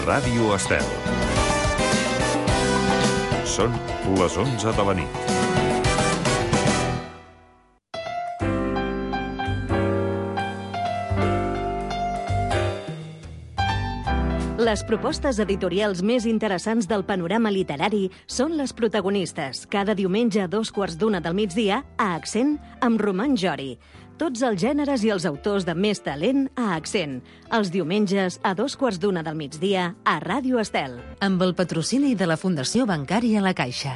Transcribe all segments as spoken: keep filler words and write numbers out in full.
Ràdio Estel. Són les onze de la nit. Les propostes editorials més interessants del panorama literari són les protagonistes, cada diumenge a dos quarts d'una del migdia, a Accent, amb Roman Jori. Tots els gèneres i els autors de més talent a Accent. Els diumenges a dos quarts d'una del migdia, a Ràdio Estel. Amb el patrocini de la Fundació Bancària La Caixa.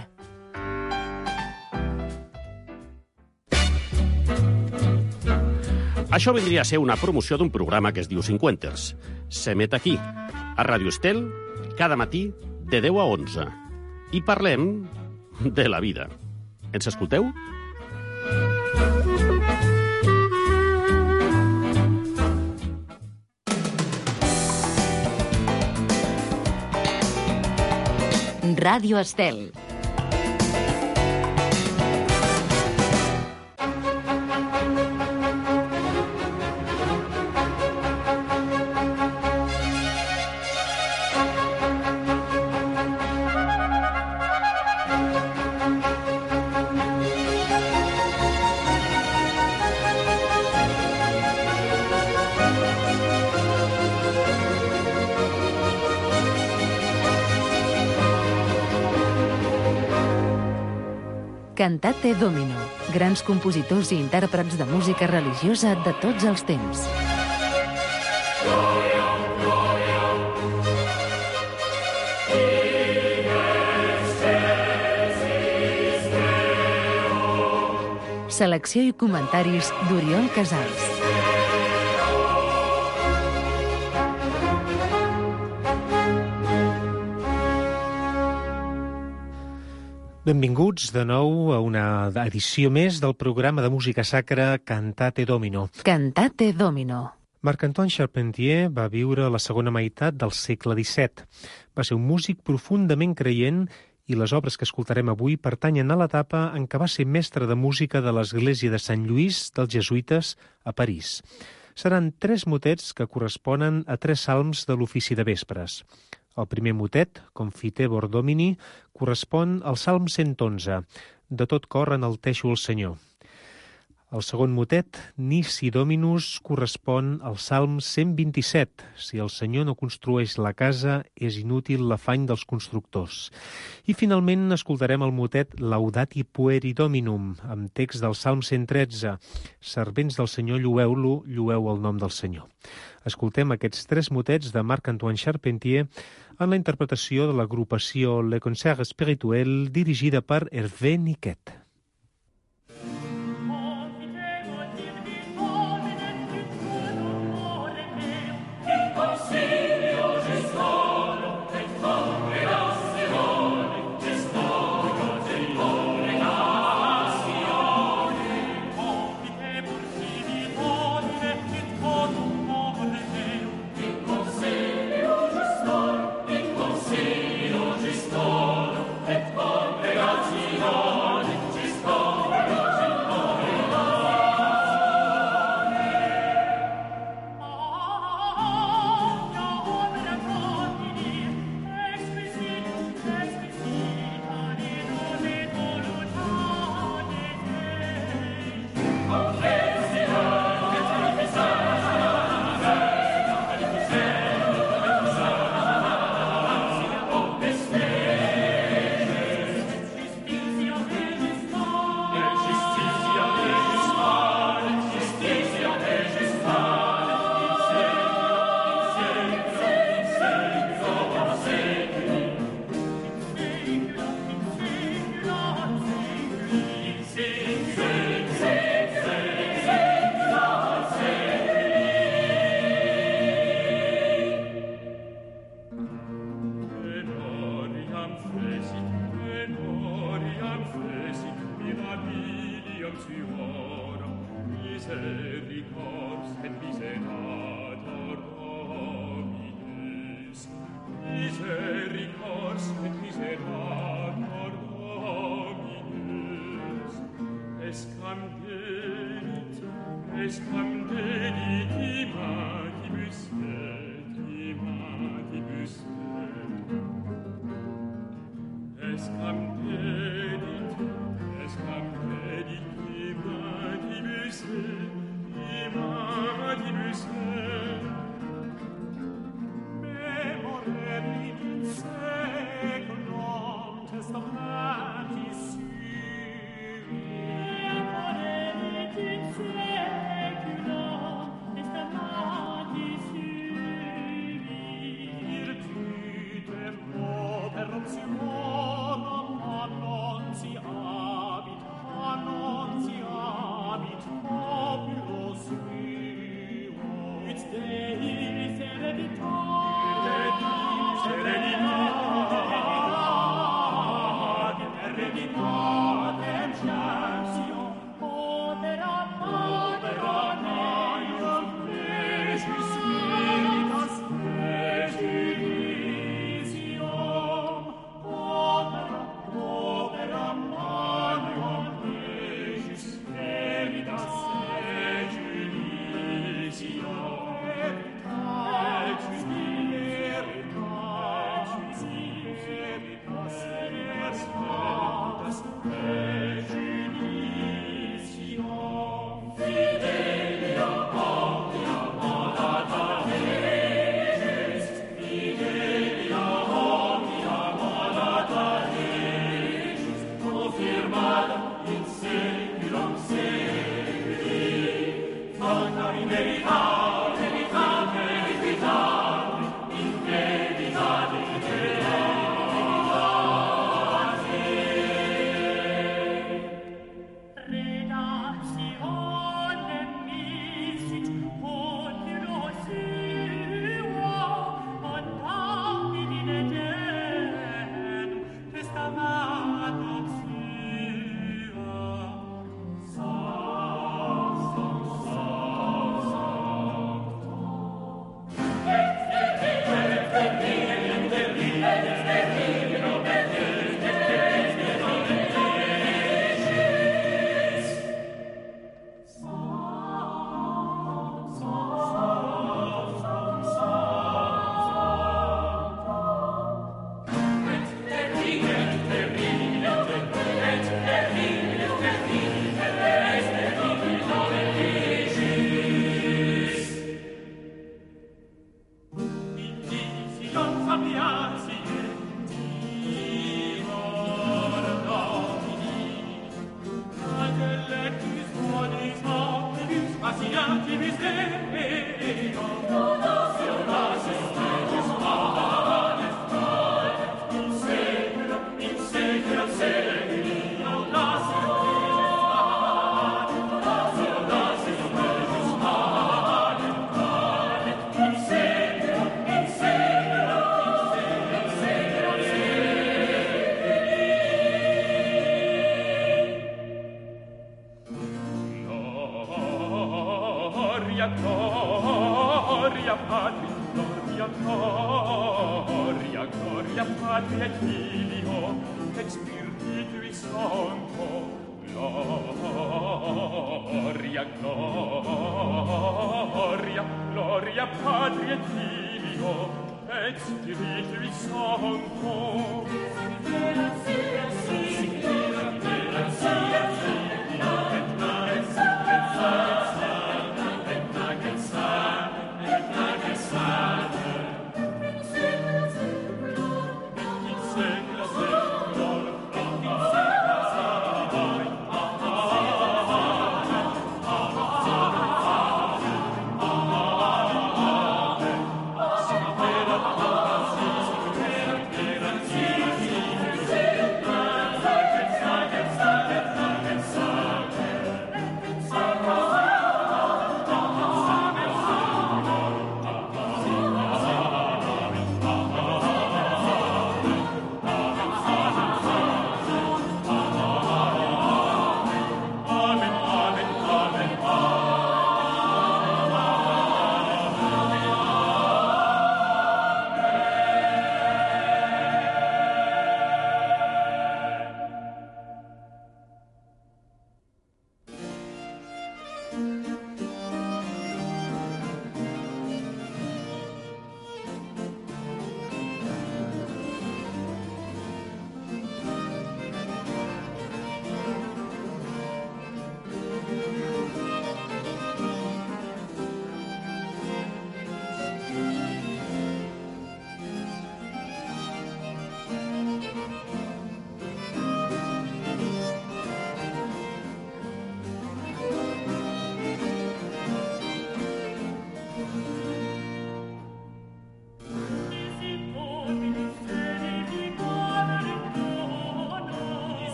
Això vindria a ser una promoció d'un programa que es diu Cinquenters. S'emet aquí, a Ràdio Estel, cada matí de deu a onze. I parlem de la vida. Ens escolteu? Ràdio Estel. Cantate Domino. Grans compositors i intèrprets de música religiosa de tots els temps. Selecció i comentaris d'Oriol Casals. Benvinguts de nou a una edició més del programa de música sacra Cantate Domino. Cantate Domino. Marc-Antoine Charpentier va viure la segona meitat del segle disset. Va ser un músic profundament creient i les obres que escoltarem avui pertanyen a l'etapa en què va ser mestre de música de l'església de Sant Lluís dels Jesuïtes a París. Seran tres motets que corresponen a tres salms de l'ofici de vespres. El primer motet, Confitebor Domini, correspon al Salm cent onze, de tot cor enalteixo el Senyor. El segon motet, Nisi Dominus, correspon al Salm cent vint-i-set. Si el Senyor no construeix la casa, és inútil l'afany dels constructors. I finalment escoltarem el motet Laudati Pueri Dominum, amb text del Salm cent tretze. Servents del Senyor, llueu-lo, llueu el nom del Senyor. Escoltem aquests tres motets de Marc-Antoine Charpentier en la interpretació de l'agrupació Le Concert Spirituel dirigida per Hervé Niquet. Escandeni imatibus et imatibus Thank you.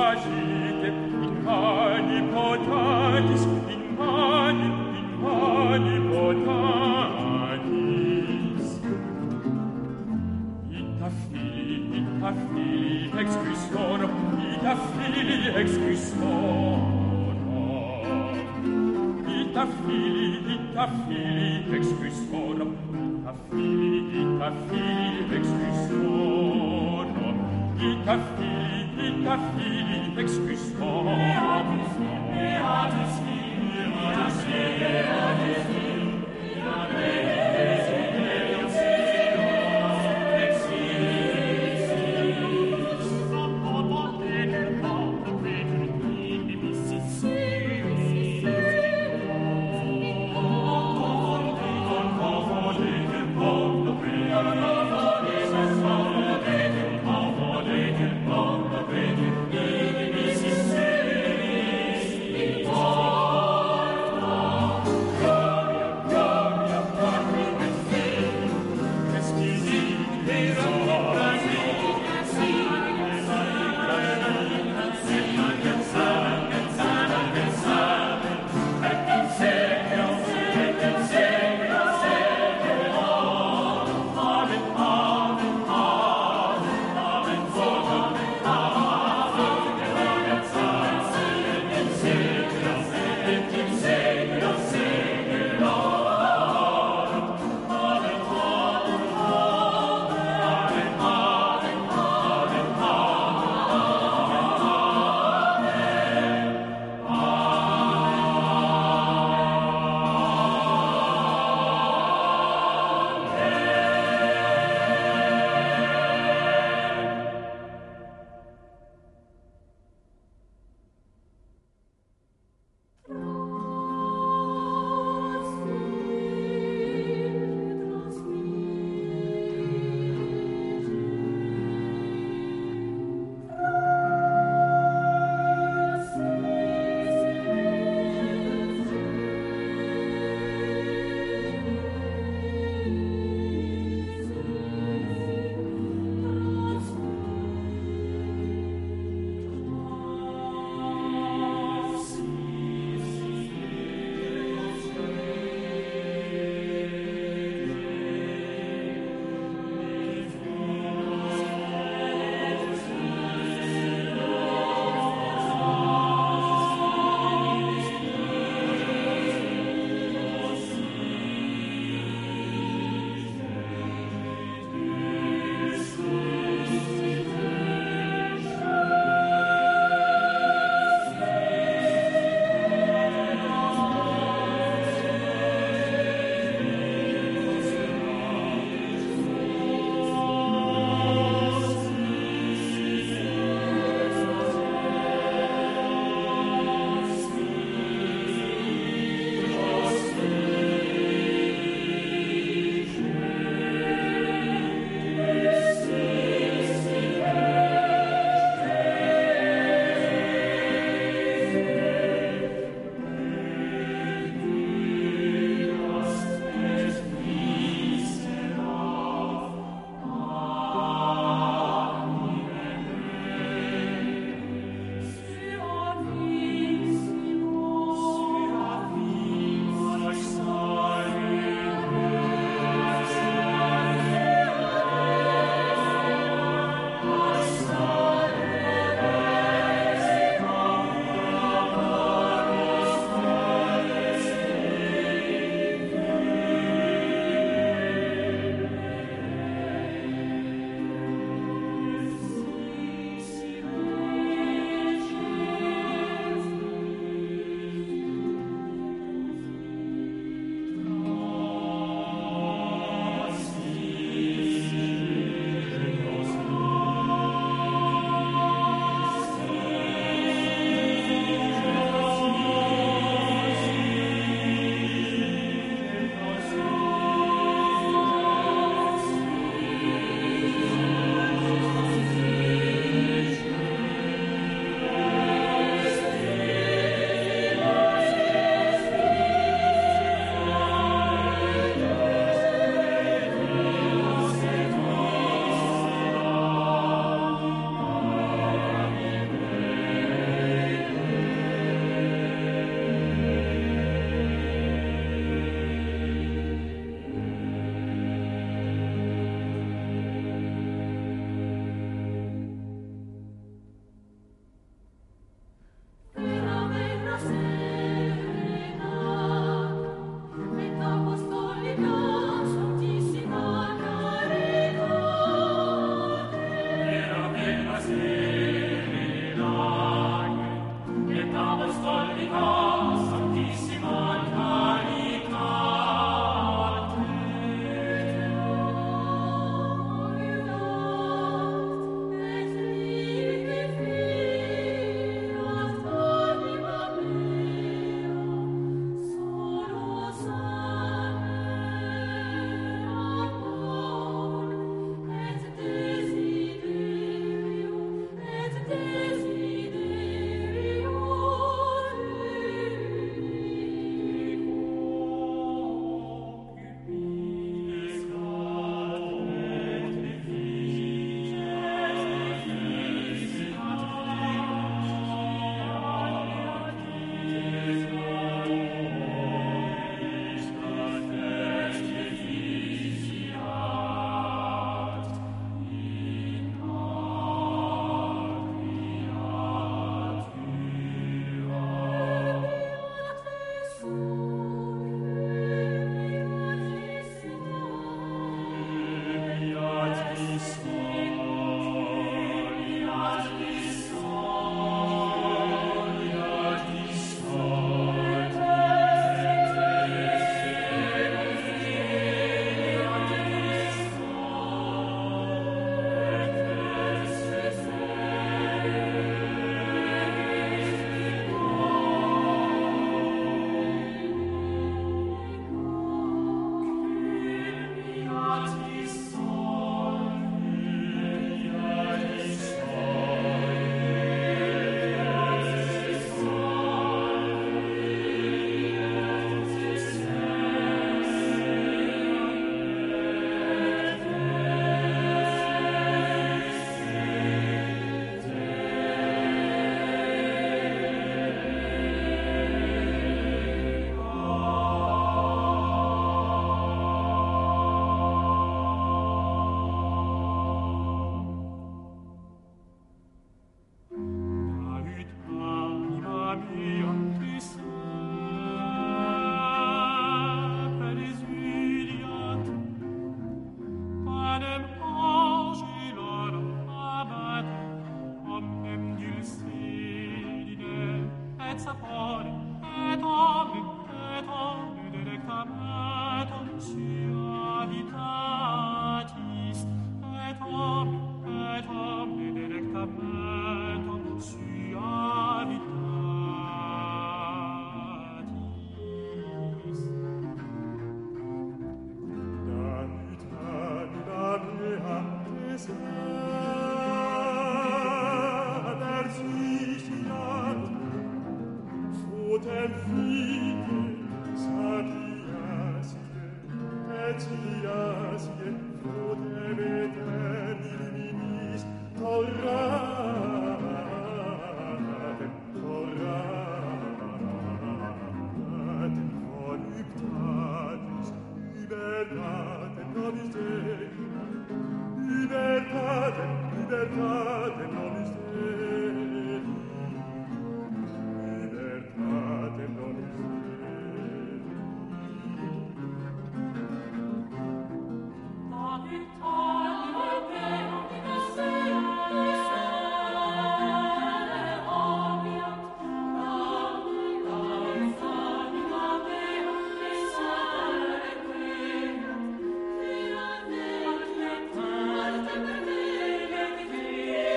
agite in mani potatis, in mani, in mani potatis. Ita fili, ita fili ex Christono, ita fili ex Christono. Ita fili, ita fili ex Christono, ita fili, ita fili ex Christono. Ita fili, ita fili ex Christono. Beatus, beatus, beatus, beatus, et sapore, et omne, et omne delectametum suavitatis, et omne, et omne delectametum suavitatis. Damit anima mea desader suicidat, fotem fide satiasie, et siliasie, fotem eterni luminis, torratem, torratem, voluptatis, libertatem nobis Dei, libertatem, libertatem nobis Dei, libertatem nobis Dei. Thank you.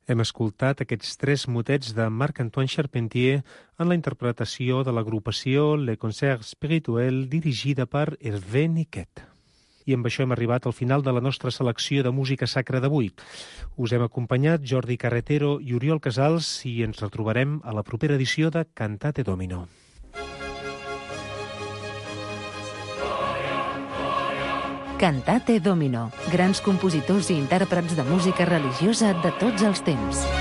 Hem escoltat aquests tres motets de Marc-Antoine Charpentier en la interpretació de l'agrupació Le Concert Spirituel dirigida per Hervé Niquet. I amb això hem arribat al final de la nostra selecció de música sacra d'avui. Us hem acompanyat Jordi Carretero i Oriol Casals i ens retrobarem a la propera edició de Cantate Domino. Cantate Domino. Grans compositors i intèrprets de música religiosa de tots els temps.